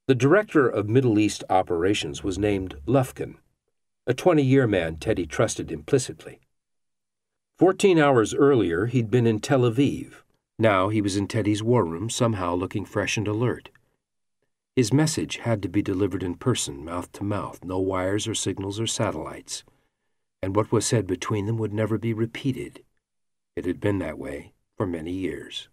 The director of Middle East operations was named Lufkin, a 20-year man Teddy trusted implicitly. 14 hours earlier, he'd been in Tel Aviv. Now he was in Teddy's war room, somehow looking fresh and alert. His message had to be delivered in person, mouth to mouth, no wires or signals or satellites. And what was said between them would never be repeated. It had been that way for many years.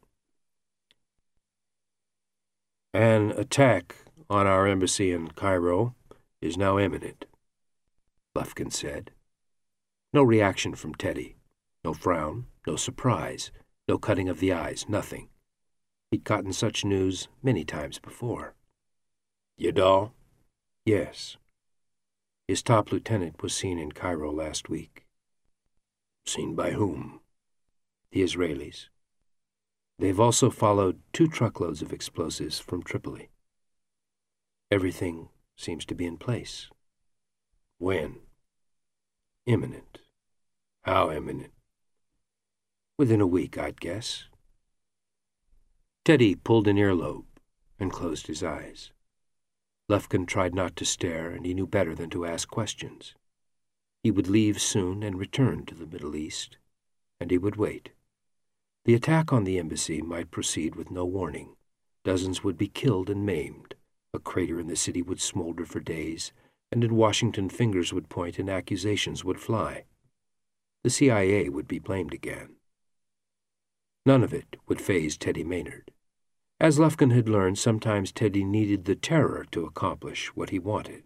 An attack on our embassy in Cairo is now imminent, Lufkin said. No reaction from Teddy. No frown, no surprise, no cutting of the eyes, nothing. He'd gotten such news many times before. Yadal? Yes. His top lieutenant was seen in Cairo last week. Seen by whom? The Israelis. They've also followed 2 truckloads of explosives from Tripoli. Everything seems to be in place. When? Imminent. How imminent? Within a week, I'd guess. Teddy pulled an earlobe and closed his eyes. Lufkin tried not to stare, and he knew better than to ask questions. He would leave soon and return to the Middle East, and he would wait. The attack on the embassy might proceed with no warning. Dozens would be killed and maimed. A crater in the city would smolder for days, and in Washington fingers would point and accusations would fly. The CIA would be blamed again. None of it would faze Teddy Maynard. As Lufkin had learned, sometimes Teddy needed the terror to accomplish what he wanted.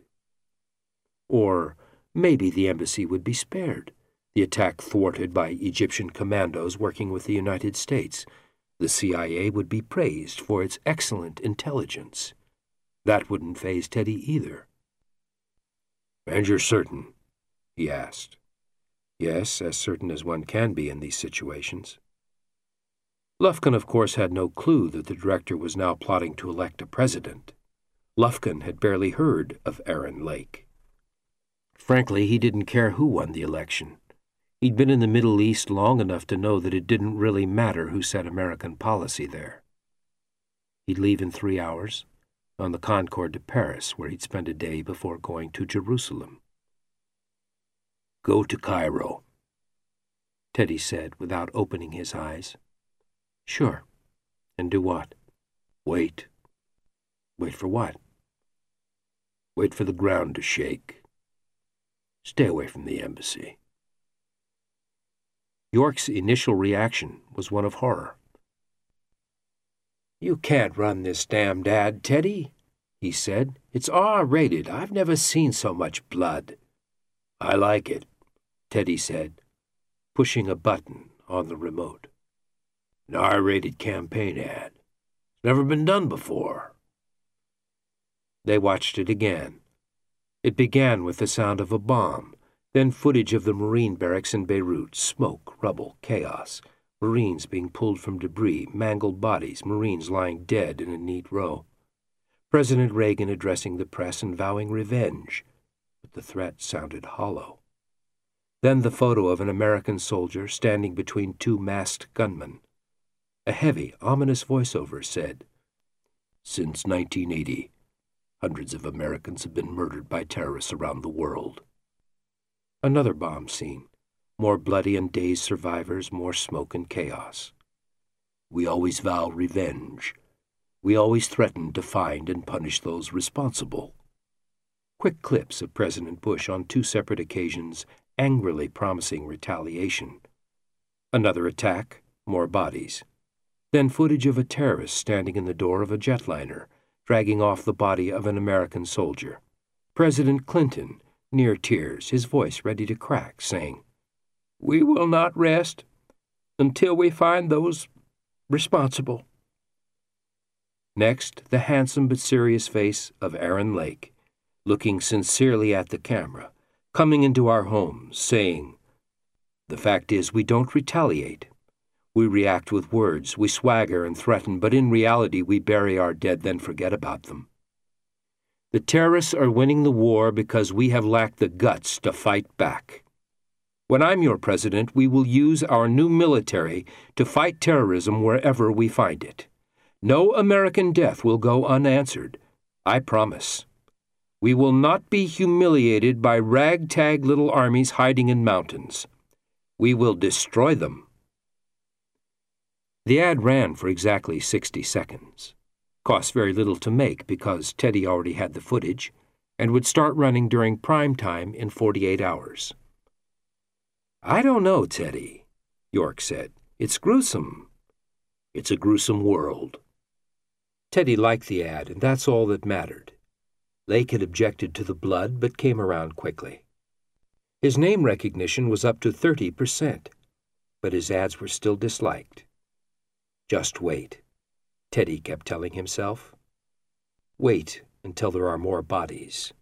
Or maybe the embassy would be spared, the attack thwarted by Egyptian commandos working with the United States. The CIA would be praised for its excellent intelligence. That wouldn't faze Teddy either. "And you're certain?" he asked. Yes, as certain as one can be in these situations. Lufkin, of course, had no clue that the director was now plotting to elect a president. Lufkin had barely heard of Aaron Lake. Frankly, he didn't care who won the election. He'd been in the Middle East long enough to know that it didn't really matter who set American policy there. He'd leave in 3 hours, on the Concorde to Paris, where he'd spend a day before going to Jerusalem. "Go to Cairo," Teddy said without opening his eyes. "Sure. And do what?" "Wait." "Wait for what?" "Wait for the ground to shake. Stay away from the embassy." York's initial reaction was one of horror. "You can't run this damned ad, Teddy," he said. "It's R-rated. I've never seen so much blood." "I like it," Teddy said, pushing a button on the remote. "An R-rated campaign ad. It's never been done before." They watched it again. It began with the sound of a bomb, then footage of the Marine barracks in Beirut, smoke, rubble, chaos, Marines being pulled from debris, mangled bodies, Marines lying dead in a neat row. President Reagan addressing the press and vowing revenge, but the threat sounded hollow. Then the photo of an American soldier standing between 2 masked gunmen. A heavy, ominous voiceover said, "Since 1980, hundreds of Americans have been murdered by terrorists around the world." Another bomb scene. More bloody and dazed survivors, more smoke and chaos. "We always vow revenge. We always threaten to find and punish those responsible." Quick clips of President Bush on 2 separate occasions angrily promising retaliation. Another attack, more bodies. Then footage of a terrorist standing in the door of a jetliner, dragging off the body of an American soldier. President Clinton, near tears, his voice ready to crack, saying, "We will not rest until we find those responsible." Next, the handsome but serious face of Aaron Lake, looking sincerely at the camera, coming into our homes, saying, "The fact is, we don't retaliate. We react with words, we swagger and threaten, but in reality we bury our dead, then forget about them. The terrorists are winning the war because we have lacked the guts to fight back. When I'm your president, we will use our new military to fight terrorism wherever we find it. No American death will go unanswered. I promise. We will not be humiliated by ragtag little armies hiding in mountains. We will destroy them. The ad ran for exactly 60 seconds. Cost very little to make because Teddy already had the footage and would start running during prime time in 48 hours. I don't know, Teddy, York said. It's gruesome. It's a gruesome world. Teddy liked the ad, and that's all that mattered. Lake had objected to the blood, but came around quickly. His name recognition was up to 30%, but his ads were still disliked. Just wait, Teddy kept telling himself. Wait until there are more bodies.